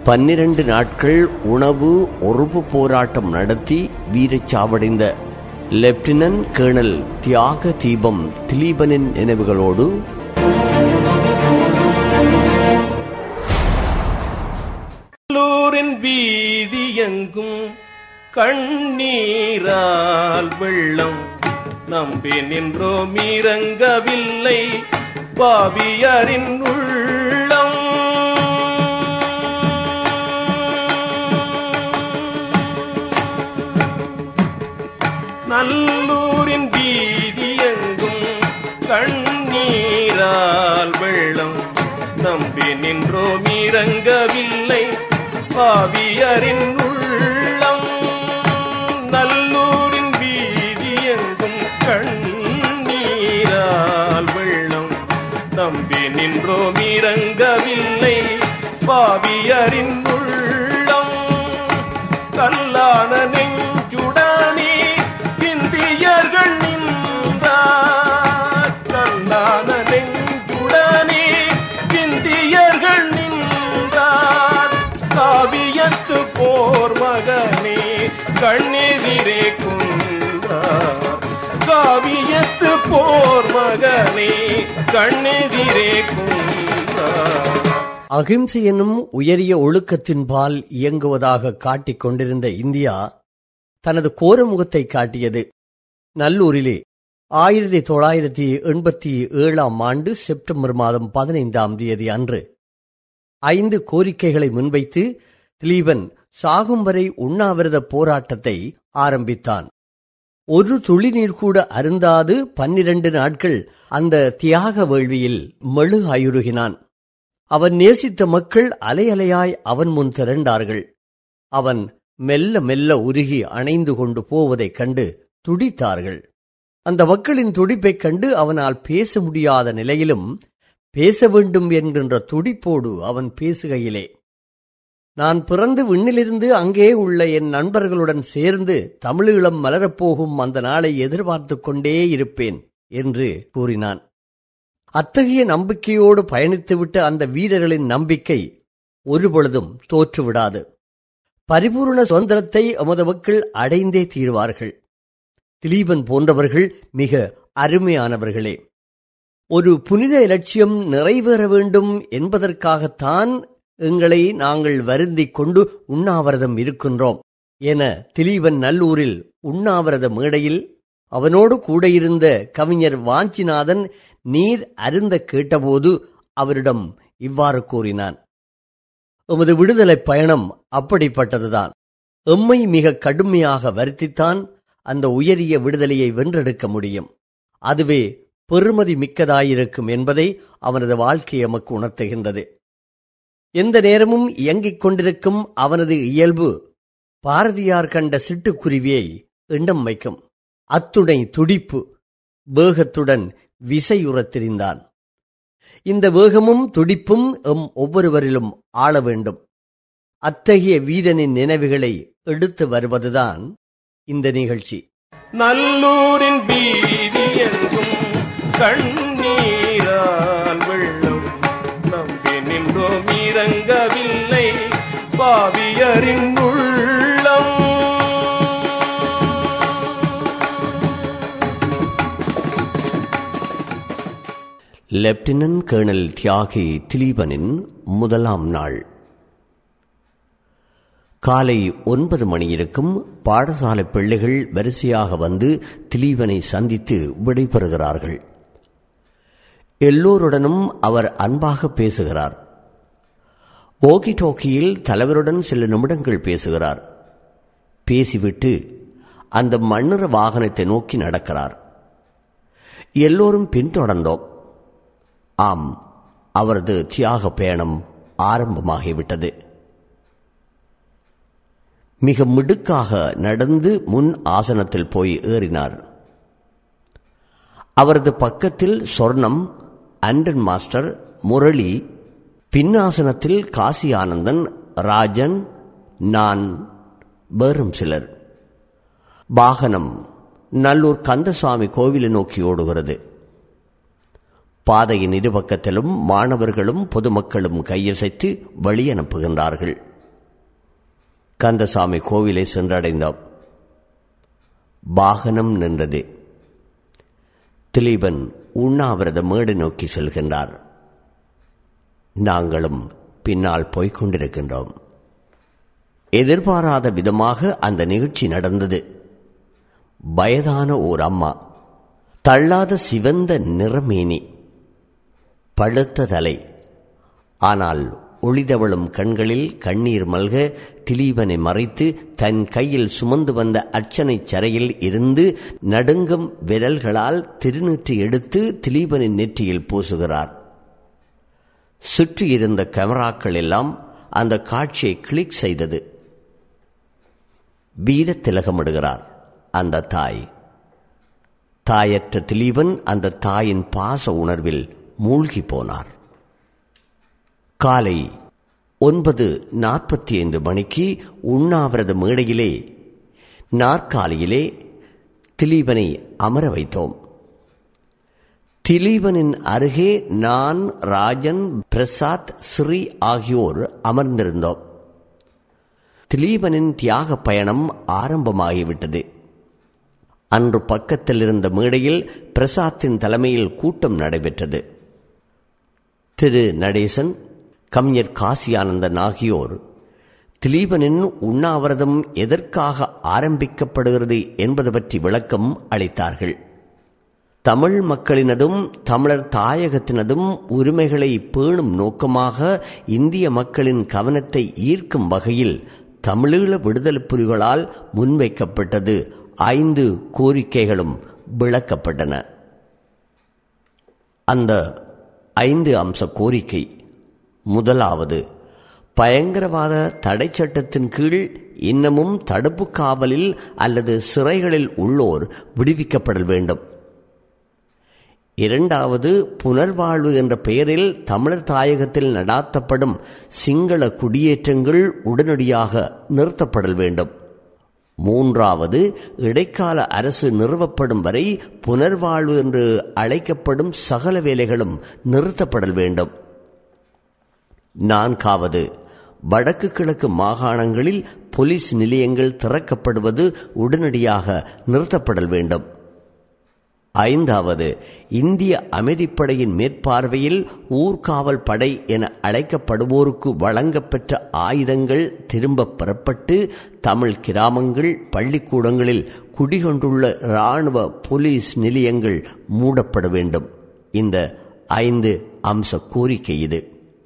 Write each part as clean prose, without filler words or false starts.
12 நாட்கள் உணவு ஒறுப்பு போராட்டம் நடத்தி வீரச்சாவடைந்த லெப்டினன்ட் கேர்னல் தியாக தீபம் திலீபனின் நினைவுகளோடு வீதி எங்கும் கண்ணீரால் வெள்ளம் நம்பி நின்றோம் இறங்கவில்லை பாவியரின் உள்ளம். நல்லூரின் வீதி எங்கும் கண்ணீரால் வெள்ளம் நம்பி நின்றோம் இறங்கவில்லை பாவியரின் உள்ளம். நல்லூரின் வீதி எங்கும் கண்ணீரால் வெள்ளம் நம்பி நின்றோம் இறங்கவில்லை பாவியரின் உள்ளம். கல்லான நெஞ்சுடனே இந்தியர்கள் நின்றார், கல்லான நெஞ்சுடனே இந்தியர்கள் நின்றார். காவியத்து போர் மகனே கண்ணெதிரே கொன்றார், காவியத்து போர் மகனே கண்ணெதிரே கொன்றார். அகிம்சை என்னும் உயரிய ஒழுக்கத்தின்பால் இயங்குவதாக காட்டிக் கொண்டிருந்த இந்தியா தனது கோரமுகத்தை காட்டியது. நல்லூரிலே 1987 செப்டம்பர் மாதம் 15 அன்று 5 கோரிக்கைகளை முன்வைத்து திலீபன் சாகும் வரை உண்ணாவிரத போராட்டத்தை ஆரம்பித்தான். ஒரு துளி நீர் கூட அருந்தாது 12 நாட்கள் அந்த தியாக வேள்வியில் மெழுகாயுருகினான். அவன் நேசித்த மக்கள் அலையலையாய் அவன் முன் திரண்டார்கள். அவன் மெல்ல மெல்ல உருகி அணைந்து கொண்டு போவதைக் கண்டு துடித்தார்கள். அந்த மக்களின் துடிப்பைக் கண்டு அவனால் பேச முடியாத நிலையிலும் பேச வேண்டும் என்கின்ற துடிப்போடு அவன் பேசுகையிலே, நான் பிறந்து விண்ணிலிருந்து அங்கே உள்ள என் நண்பர்களுடன் சேர்ந்து தமிழீழம் மலரப்போகும் அந்த நாளை எதிர்பார்த்து கொண்டே இருப்பேன் என்று கூறினான். அத்தகைய நம்பிக்கையோடு பயணித்துவிட்ட அந்த வீரர்களின் நம்பிக்கை ஒருபொழுதும் தோற்றுவிடாது. பரிபூர்ண சுதந்திரத்தை எமது மக்கள் அடைந்தே தீர்வார்கள். திலீபன் போன்றவர்கள் மிக அருமையானவர்களே. ஒரு புனித இலட்சியம் நிறைவேற வேண்டும் என்பதற்காகத்தான் எங்களை நாங்கள் வருந்திக் கொண்டு உண்ணாவிரதம் இருக்கின்றோம் என திலீபன் நல்லூரில் உண்ணாவிரத மேடையில் அவனோடு கூட இருந்த கவிஞர் வாஞ்சிநாதன் நீர் அருந்த கேட்டபோது அவரிடம் இவ்வாறு கூறினான். எமது விடுதலை பயணம் அப்படிப்பட்டதுதான். எம்மை மிக கடுமையாக வருத்தித்தான் அந்த உயரிய விடுதலையை வென்றெடுக்க முடியும். அதுவே பெருமதி மிக்கதாயிருக்கும் என்பதை அவனது வாழ்க்கை எமக்கு உணர்த்துகின்றது. எந்த நேரமும் இயங்கிக் கொண்டிருக்கும் அவனது இயல்பு பாரதியார் கண்ட சிட்டுக்குருவியை எண்ணம் வைக்கும். அத்துணை துடிப்பு வேகத்துடன் விசையுறத் திரிந்தான். இந்த வேகமும் துடிப்பும் எம் ஒவ்வொருவரிலும் ஆள வேண்டும். அத்தகைய வீரனின் நினைவுகளை எடுத்து வருவதுதான் இந்த நிகழ்ச்சி. நல்லூரின் வீதி எங்கும் கண்ணீரால் வெள்ளம் நம்பி நின்றோம் இறங்கவில்லை பாவியரின் உள்ளம். லெப்டினன்ட் கேர்னல் தியாகி திலீபனின் முதலாம் நாள் காலை 9 மணி இருக்கும். பாடசாலை பிள்ளைகள் வரிசையாக வந்து திலீபனை சந்தித்து விடைபெறுகிறார்கள். எல்லோருடனும் அவர் அன்பாக பேசுகிறார். ஓகி டோக்கியில் தலைவருடன் சில நிமிடங்கள் பேசுகிறார். பேசிவிட்டு அந்த மண்ணிற வாகனத்தை நோக்கி நடக்கிறார். எல்லோரும் பின்தொடர்ந்தோம். ஆம், அவரது தியாக பயணம் ஆரம்பமாகிவிட்டது. மிக மிடுக்காக நடந்து முன் ஆசனத்தில் போய் ஏறினார். அவரது பக்கத்தில் சொர்ணம், அண்டன் மாஸ்டர், முரளி, பின்னாசனத்தில் காசி ஆனந்தன், ராஜன், நான், வேறும் சிலர். வாகனம் நல்லூர் கந்தசாமி கோவிலை நோக்கி ஓடுகிறது. பாதையின் இருபக்கத்திலும் மாணவர்களும் பொதுமக்களும் கையசைத்து வழி அனுப்புகின்றார்கள். கந்தசாமி கோவிலை சென்றடைந்தோம். வாகனம் நின்றது. திலீபன் உண்ணாவிரத மேடு நோக்கி செல்கின்றார். நாங்களும் பின்னால் போய்க் கொண்டிருக்கின்றோம். எதிர்பாராத விதமாக அந்த நிகழ்ச்சி நடந்தது. வயதான ஓர் அம்மா, தள்ளாத சிவந்த நிறமேனி, பழுத்த தலை, ஆனால் ஒளிதவளும் கண்களில் கண்ணீர் மல்க திலீபனை மறைத்து தன் கையில் சுமந்து வந்த அர்ச்சனை சரையில் இருந்து நடுங்கும் விரல்களால் திருநீற்றை எடுத்து திலீபனின் நெற்றியில் பூசுகிறார். சுற்றியிருந்த கேமராக்கள் எல்லாம் அந்த காட்சியை கிளிக் செய்தது. வீர திலகமிடுகிறார் அந்த தாய். தாயற்ற திலீபன் அந்த தாயின் பாச உணர்வில் மூழ்கி போனார். காலை 9:45 மணிக்கு உண்ணாவிரத மேடையிலே நாற்காலியிலே திலீபனை அமர வைத்தோம். திலீபனின் அருகே நான், ராஜன், பிரசாத், ஸ்ரீ ஆகியோர் அமர்ந்திருந்தோம். திலீபனின் தியாக பயணம் ஆரம்பமாகிவிட்டது. அன்று பக்கத்தில் இருந்த மேடையில் பிரசாத்தின் தலைமையில் கூட்டம் நடைபெற்றது. திரு நடேசன், கவிஞர் காசியானந்தன் ஆகியோர் திலீபனின் உண்ணாவிரதம் எதற்காக ஆரம்பிக்கப்படுகிறது என்பது பற்றி விளக்கம் அளித்தார்கள். தமிழ் மக்களினதும் தமிழர் தாயகத்தினதும் உரிமைகளை பேணும் நோக்கமாக இந்திய மக்களின் கவனத்தை ஈர்க்கும் வகையில் தமிழீழ விடுதலை புலிகளால் முன்வைக்கப்பட்டது 5 கோரிக்கைகளும் விளக்கப்பட்டன. அந்த 5 அம்ச கோரிக்கை: முதலாவது, பயங்கரவாத தடை சட்டத்தின் கீழ் இன்னமும் தடுப்பு காவலில் அல்லது சிறைகளில் உள்ளோர் விடுவிக்கப்படல் வேண்டும். இரண்டாவது, புனர்வாழ்வு என்ற பெயரில் தமிழர் தாயகத்தில் நடாத்தப்படும் சிங்கள குடியேற்றங்கள் உடனடியாக நிறுத்தப்படல் வேண்டும். மூன்றாவது, இடைக்கால அரசு நிறுவப்படும் வரை புனர்வாழ்வு என்று அழைக்கப்படும் சகல வேலைகளும் நிறுத்தப்படல் வேண்டும். நான்காவது, வடக்கு கிழக்கு மாகாணங்களில் போலீஸ் நிலையங்கள் திறக்கப்படுவது உடனடியாக நிறுத்தப்படல் வேண்டும். ஐந்தாவது, இந்திய அமைதிப்படையின் மேற்பார்வையில் ஊர்காவல் படை என அழைக்கப்படுவோருக்கு வழங்கப்பெற்ற ஆயுதங்கள் திரும்ப பெறப்பட்டு தமிழ் கிராமங்கள், பள்ளிக்கூடங்களில் குடிகொண்டுள்ள இராணுவ போலீஸ் நிலையங்கள் மூடப்பட வேண்டும். இந்த 5 அம்ச கோரிக்கை இது.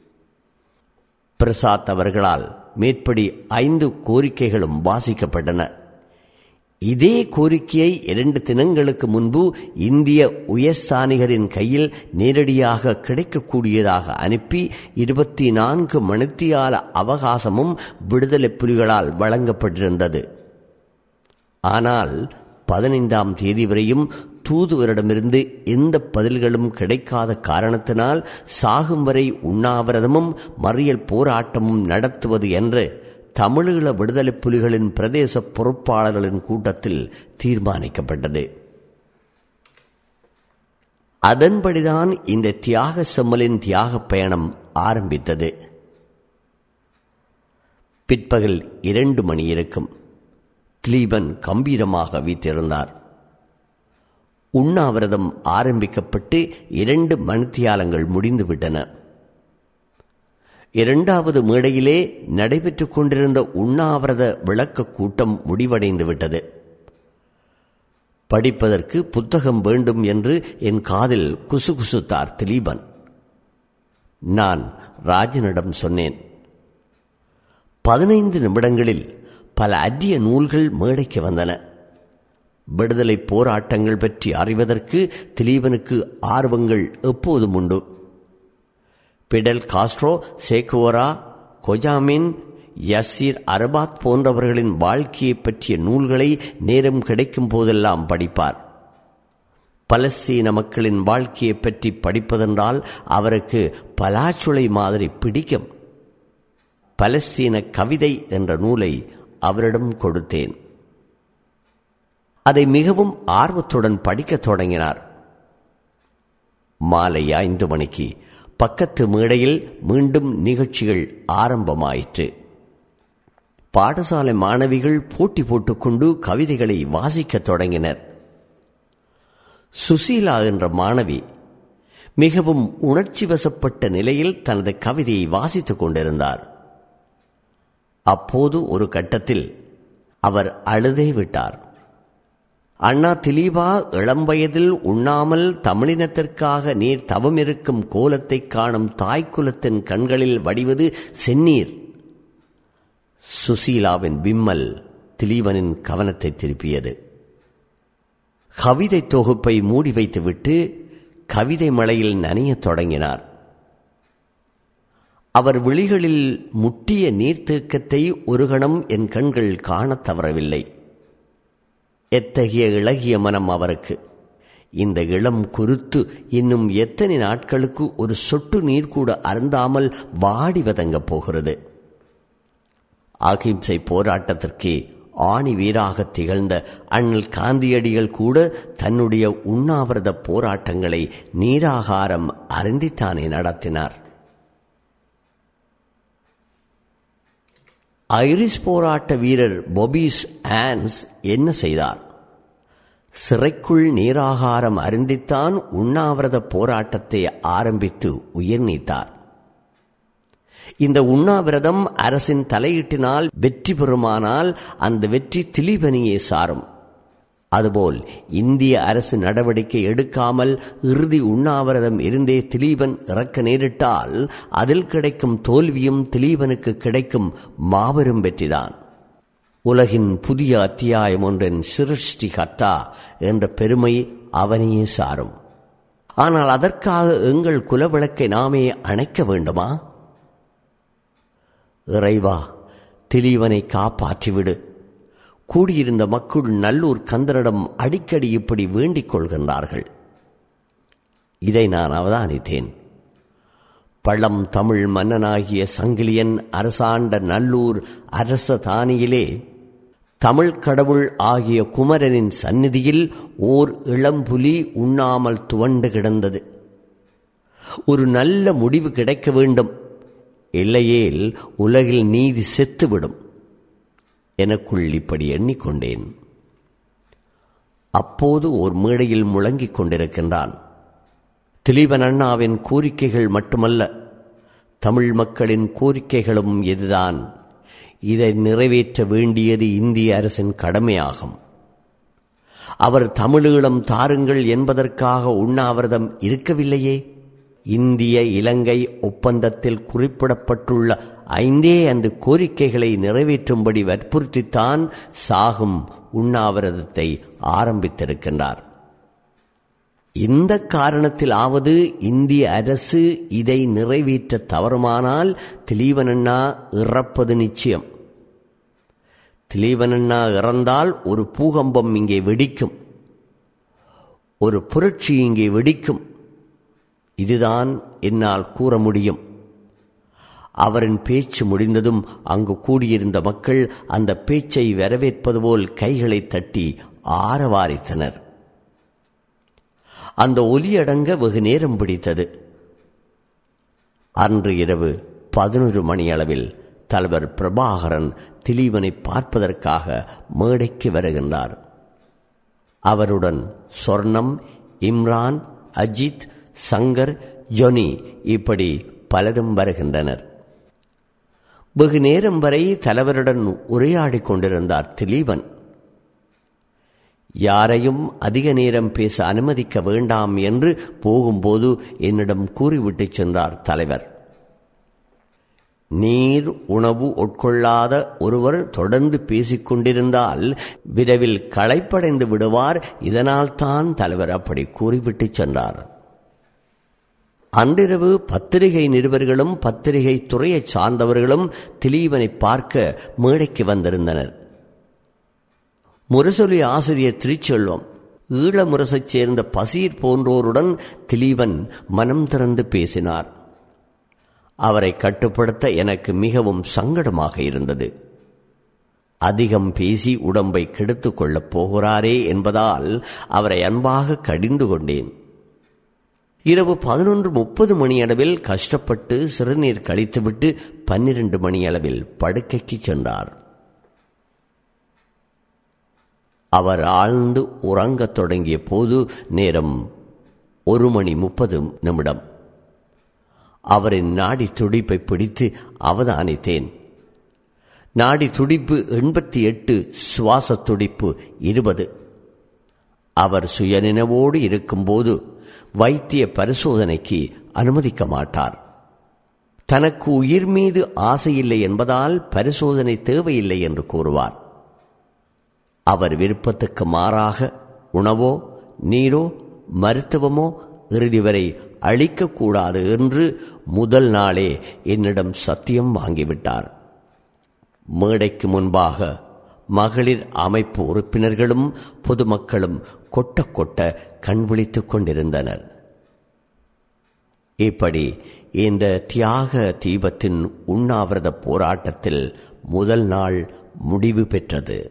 பிரசாத் அவர்களால் மேற்படி 5 கோரிக்கைகளும் வாசிக்கப்பட்டன. இதே கோரிக்கையை 2 தினங்களுக்கு முன்பு இந்திய உயர்ஸ்தானிகரின் கையில் நேரடியாக கிடைக்கக்கூடியதாக அனுப்பி 24 மணித்தியால அவகாசமும் விடுதலை புலிகளால் வழங்கப்பட்டிருந்தது. ஆனால் 15ஆம் தேதி வரையும் தூதுவரிடமிருந்து எந்த பதில்களும் கிடைக்காத காரணத்தினால் சாகும் வரை உண்ணாவிரதமும் மறியல் போராட்டமும் நடத்துவது என்று தமிழீழ விடுதலை புலிகளின் பிரதேச பொறுப்பாளர்களின் கூட்டத்தில் தீர்மானிக்கப்பட்டது. அதன்படிதான் இந்த தியாக செம்மலின் தியாக பயணம் ஆரம்பித்தது. பிற்பகல் 2 மணி இருக்கும். திலீபன் கம்பீரமாக வீற்றிருந்தார். உண்ணாவிரதம் ஆரம்பிக்கப்பட்டு 2 மணித்தியாலங்கள் முடிந்துவிட்டன. 2வது மேடையிலே நடைபெற்றுக் கொண்டிருந்த உண்ணாவிரத விளக்க கூட்டம் முடிவடைந்து விட்டது. படிப்பதற்கு புத்தகம் வேண்டும் என்று என் காதில் குசுகுசுத்தார் திலீபன். நான் ராஜனிடம் சொன்னேன். 15 நிமிடங்களில் பல அரிய நூல்கள் மேடைக்கு வந்தன. விடுதலை போராட்டங்கள் பற்றி அறிவதற்கு திலீபனுக்கு ஆர்வங்கள் எப்போதும் உண்டு. பிடல் காஸ்ட்ரோ, சேகுவரா, கொஜாமின், யசீர் அரபாத் போன்றவர்களின் வாழ்க்கையை பற்றிய நூல்களை நேரம் கிடைக்கும் போதெல்லாம் படிப்பார். பலஸ்தீன மக்களின் வாழ்க்கையை பற்றி படிப்பதென்றால் அவருக்கு பலாச்சுளை மாதிரி பிடிக்கும். பலஸ்தீன கவிதை என்ற நூலை அவரிடம் கொடுத்தேன். அதை மிகவும் ஆர்வத்துடன் படிக்கத் தொடங்கினார். மாலை 5 மணிக்கு பக்கத்து மேடையில் மீண்டும் நிகழ்ச்சிகள் ஆரம்பமாயிற்று. பாடசாலை மாணவிகள் போட்டி போட்டுக்கொண்டு கவிதைகளை வாசிக்கத் தொடங்கினர். சுசீலா என்ற மாணவி மிகவும் உணர்ச்சி வசப்பட்ட நிலையில் தனது கவிதையை வாசித்துக் கொண்டிருந்தார். அப்போது ஒரு கட்டத்தில் அவர் அழுதே விட்டார். அண்ணா திலீபா, இளம் வயதில் உண்ணாமல் தமிழினத்திற்காக நீர் தவமிருக்கும் கோலத்தை காணும் தாய்க்குலத்தின் கண்களில் வடிவது செந்நீர். சுசீலாவின் விம்மல் திலீபனின் கவனத்தை திருப்பியது. கவிதை தொகுப்பை மூடி வைத்துவிட்டு கவிதை மழையில் நனையத் தொடங்கினார். அவர் விழிகளில் முட்டிய நீர்த்தேக்கத்தை ஒரு கணம் என் கண்கள் காணத் தவறவில்லை. எத்தகைய இளகிய மனம் அவருக்கு! இந்த இளம் குருத்து இன்னும் எத்தனை நாட்களுக்கு ஒரு சொட்டு நீர் கூட அருந்தாமல் வாடி வதங்கப் போகிறது? அகிம்சை போராட்டத்திற்கே ஆணி வீராக திகழ்ந்த அண்ணல் காந்தியடிகள் கூட தன்னுடைய உண்ணாவிரத போராட்டங்களை நீராகாரம் அருந்தித்தானே நடத்தினார். ஐரிஷ் போராட்ட வீரர் பொபிஸ் ஆன்ஸ் என்ன செய்தார்? சிறைக்குள் நீராகாரம் அருந்தித்தான் உண்ணாவிரத போராட்டத்தை ஆரம்பித்து உயிர் நீத்தார். இந்த உண்ணாவிரதம் அரசின் தலையீட்டினால் வெற்றி பெறுமானால் அந்த வெற்றி திலீபனையே சாரும். அதுபோல் இந்திய அரசு நடவடிக்கை எடுக்காமல் இறுதி உண்ணாவிரதம் இருந்தே திலீபன் இறக்க நேரிட்டால் அதில் கிடைக்கும் தோல்வியும் திலீபனுக்கு கிடைக்கும் மாபெரும் வெற்றிதான். உலகின் புதிய அத்தியாயம் ஒன்றின் சிருஷ்டி கர்த்தா என்ற பெருமை அவனையே சாரும். ஆனால் அதற்காக எங்கள் குலவிளக்கை நாமே அணைக்க வேண்டுமா? இறைவா, திலீபனை காப்பாற்றிவிடு. கூடியிருந்த மக்கள் நல்லூர் கந்தனிடம் அடிக்கடி இப்படி வேண்டிக் கொள்கின்றார்கள். இதை நான் அவதானித்தேன். பழம் தமிழ் மன்னனாகிய சங்கிலியன் அரசாண்ட நல்லூர் அரச தானியிலே தமிழ் கடவுள் ஆகிய குமரனின் சந்நிதியில் ஓர் இளம்புலி உண்ணாமல் துவண்டு கிடந்தது. ஒரு நல்ல முடிவு கிடைக்க வேண்டும், இல்லையேல் உலகில் நீதி செத்துவிடும். எனக்குள் இப்படி எண்ணிக்கொண்டேன். அப்போது ஒரு மேடையில் முழங்கிக் கொண்டிருக்கின்றான். திலீபன் அண்ணாவின் கோரிக்கைகள் மட்டுமல்ல, தமிழ் மக்களின் கோரிக்கைகளும் இதுதான். இதை நிறைவேற்ற வேண்டியது இந்திய அரசின் கடமையாகும். அவர் தமிழீழம் தாருங்கள் என்பதற்காக உண்ணாவிரதம் இருக்கவில்லையே. இந்திய இலங்கை ஒப்பந்தத்தில் குறிப்பிடப்பட்டுள்ள 5 கோரிக்கைகளை நிறைவேற்றும்படி வற்புறுத்தித்தான் சாகும் உண்ணாவிரதத்தை ஆரம்பித்திருக்கின்றார். இந்த காரணத்திலாவது இந்திய அரசு இதை நிறைவேற்ற தவறுமானால் திலீபன் அண்ணா இறப்பது நிச்சயம். திலீபன் அண்ணா இறந்தால் ஒரு பூகம்பம் இங்கே வெடிக்கும், ஒரு புரட்சி இங்கே வெடிக்கும். இதுதான் என்னால் கூற முடியும். அவரின் பேச்சு முடிந்ததும் அங்கு கூடியிருந்த மக்கள் அந்த பேச்சை வரவேற்பது போல் கைகளை தட்டி ஆரவாரித்தனர். அந்த ஒலியடங்க வெகு நேரம் பிடித்தது. அன்று இரவு 11 மணி அளவில் தலைவர் பிரபாகரன் திலீபனை பார்ப்பதற்காக மேடைக்கு வருகின்றார். அவருடன் சொர்ணம், இம்ரான், அஜித், சங்கர், ஜொனி இப்படி பலரும் வருகின்றனர். வெகு நேரம் வரை தலைவருடன் உரையாடிக் கொண்டிருந்தார் திலீபன். யாரையும் அதிக நேரம் பேச அனுமதிக்க வேண்டாம் என்று போகும்போது என்னிடம் கூறிவிட்டு சென்றார் தலைவர். நீர் உணவு உட்கொள்ளாத ஒருவர் தொடர்ந்து பேசிக்கொண்டிருந்தால் விரைவில் களைப்படைந்து விடுவார். இதனால் தான் தலைவர் அப்படி கூறிவிட்டு சென்றார். அன்றிரவு பத்திரிகை நிருபர்களும் பத்திரிகை துறையைச் சார்ந்தவர்களும் திலீபனை பார்க்க மேடைக்கு வந்திருந்தனர். முரசொலி ஆசிரியர் திருச்செல்வம், ஈழ முரசைச் சேர்ந்த பசீர் போன்றோருடன் திலீபன் மனம் திறந்து பேசினார். அவரை கட்டுப்படுத்த எனக்கு மிகவும் சங்கடமாக இருந்தது. அதிகம் பேசி உடம்பை கெடுத்துக் கொள்ளப் போகிறாரே என்பதால் அவரை அன்பாக கடிந்து கொண்டேன். இரவு 11:30 மணியளவில் கஷ்டப்பட்டு சிறுநீர் கழித்துவிட்டு 12 மணியளவில் படுக்கைக்கு சென்றார். அவர் ஆழ்ந்து உறங்கத் தொடங்கிய போது நேரம் 1:30 அவரின் நாடி துடிப்பை பிடித்து அவதானித்தேன். நாடி துடிப்பு 88, சுவாச துடிப்பு 20. அவர் சுயநினைவோடு இருக்கும்போது வைத்திய பரிசோதனைக்கு அனுமதிக்க மாட்டார். தனக்கு உயிர் மீது ஆசையில்லை என்பதால் பரிசோதனை தேவையில்லை என்று கூறுவார். அவர் விருப்பத்துக்கு மாறாக உணவோ நீரோ மருத்துவமோ இறுதி வரை அளிக்கக்கூடாது என்று முதல் நாளே என்னிடம் சத்தியம் வாங்கிவிட்டார். மேடைக்கு முன்பாக மகளிர் அமைப்பு உறுப்பினர்களும் பொதுமக்களும் கொட்ட கொட்ட கண்விழித்துக் கொண்டிருந்தனர். இப்படி இந்த தியாக தீபத்தின் உண்ணாவிரத போராட்டத்தில் முதல் நாள் முடிவு பெற்றது.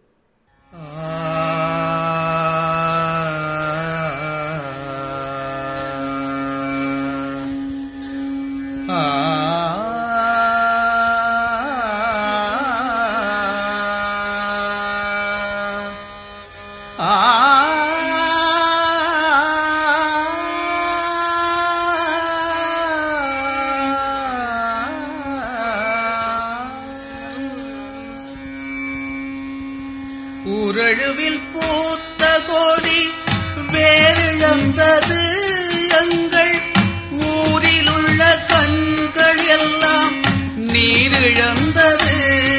ஊரழுவில் பூத்த கோடி வேறிழந்தது எங்கள் ஊரில் உள்ள கண்கள் எல்லாம் நீரிழந்தது.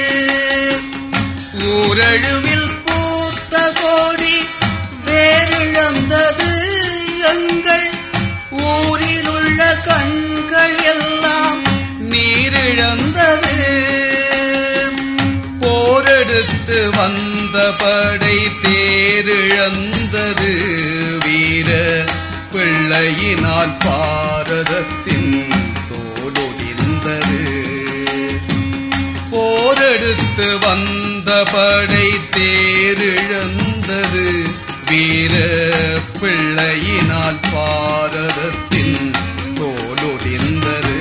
ஊரழுவில் பூத்த கோடி வேறிழந்தது எங்கள் ஊரில் உள்ள கண்கள் எல்லாம் நீரிழந்தது. போரெடுத்து வந்த படை தேரிழந்தது. வீர பிள்ளையினால் பாரதத்தின் தோலொடிந்தது. போரெடுத்து வந்த படை தேரிழந்தது. வீர பிள்ளையினால் பாரதத்தின் தோலொடிந்தது.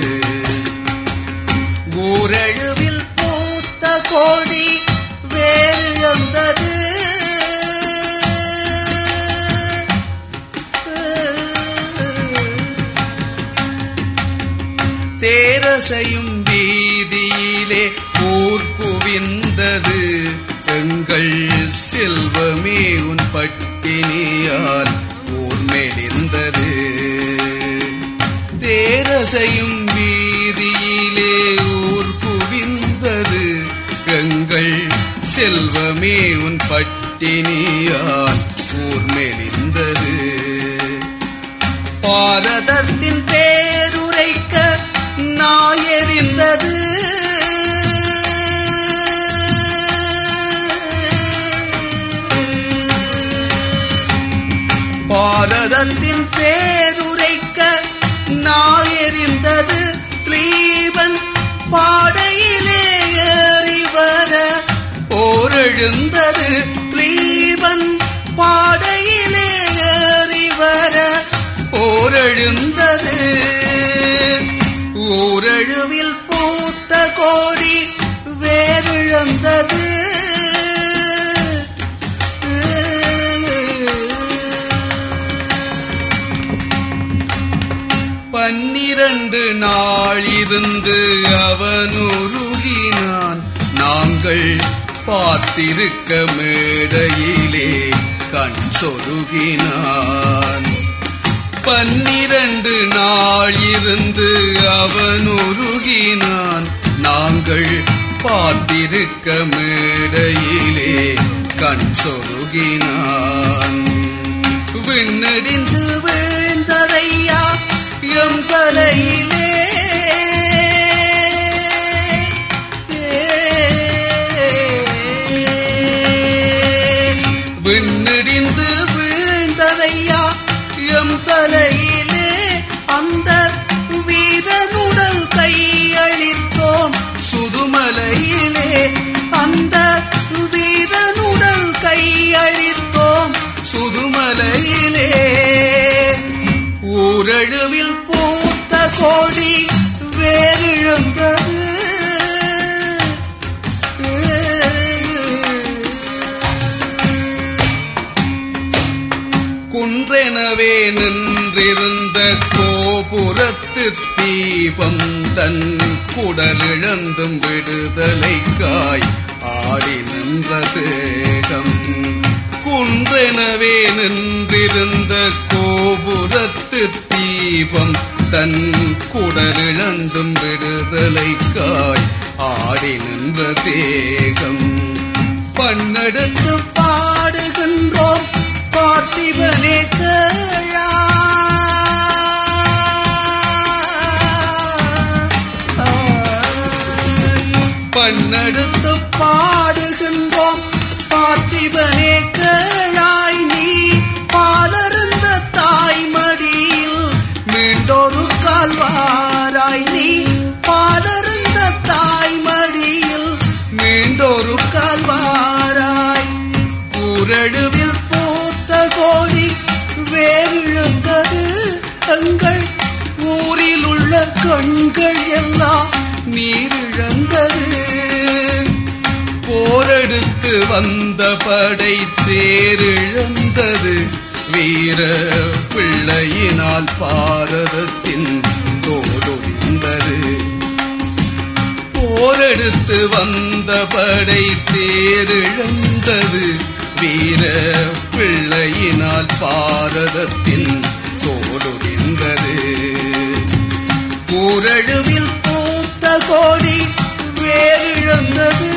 ஊரழுவில் பூத்த கோடி வேறிழந்தது. தேரசையும் வீதியிலே ஊர் குவிந்தது. எங்கள் செல்வமே உன் பட்டினியால் ஊர் மெலிந்தது. தேரசையும் வீதியிலே ஊர் குவிந்தது. எங்கள் செல்வமே உன் பட்டினியால் ஊர் மெலிந்தது. பாரதத்தின் பேருரைக்க நாயறிந்தது. பாரதத்தின் பேருரைக்க நாயறிந்தது. கிளீவன் பாடையிலே ஏறி வர போரெழுந்தது. கிளீவன் பாடையிலே ஏறி வர போரெழுந்தது. ஊரழுவில் பூத்த கோடி வேறிழந்தது. 12 நாள் இருந்து அவன் உருகினான். நாங்கள் பார்த்திருக்க மேடையிலே கண் சொருகினான். 12 நாள் இருந்து அவன் உருகினான். நாங்கள் பார்த்திருக்க மேடையிலே கண் சொருகினான். விண்ணடிந்து வீழ்ந்ததையா எம் தலையிலே. விண்ணடிந்து வீழ்ந்ததையா எம் தலையிலே. அந்த வீரனுடல் கையளித்தோம் சுதுமலையிலே. அந்த வீரனுடல் கையளித்தோம் சுதுமலையிலே. ஊரழுவில் பூத்த கோடி வேறிழந்தது. குன்றெனவே நின்றிருந்த கோபுரத்து தீபம் தன் குடலிழந்தும் விடுதலைக்காய் ஆடி நின்ற தேகம். குன்றெனவே நின்றிருந்த கோபுரத்து தீபம் தன் குடலிழந்தும் விடுதலைக்காய் ஆடி நின்ற தேகம். பண்ணெடுத்து பாடுகின்றோம் பார்த்திபனே கேளாய். பண்ணெடுத்து பாடுகின்றோம் பார்த்திபனே கேளாய். நீ பாலருந்த தாய்மடியில் மீண்டொரு கால்வாராய். நீ பாலருந்த தாய்மடியில் மீண்டொரு கால்வாராய். ஊரழுவில் பூத்த கோடி வேறிழந்தது எங்கள் ஊரில் உள்ள கண்கள் எல்லாம் நீரிழந்தது. போரெடுத்து வந்த படை தேரிழந்தது. வீர பிள்ளையினால் பாரதத்தின் தோலுரிந்தது. போரெடுத்து வந்த படை தேரிழந்தது. வீர பிள்ளையினால் பாரதத்தின் தோலுரிந்தது. ஊரழுவில் பூத்த கோடி வேறிழந்தது.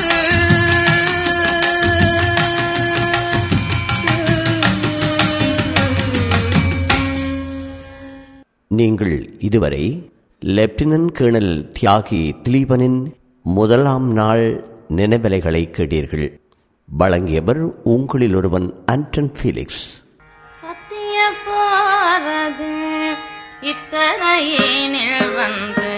நீங்கள் இதுவரை லெப்டினன்ட் கேர்னல் தியாகி திலீபனின் முதலாம் நாள் நினைவலைகளை கேட்டீர்கள். வழங்கியவர் உங்களில் ஒருவன் ஆண்டன் ஃபீலிக்ஸ். சத்திய போறது இத்தனையினில் வந்து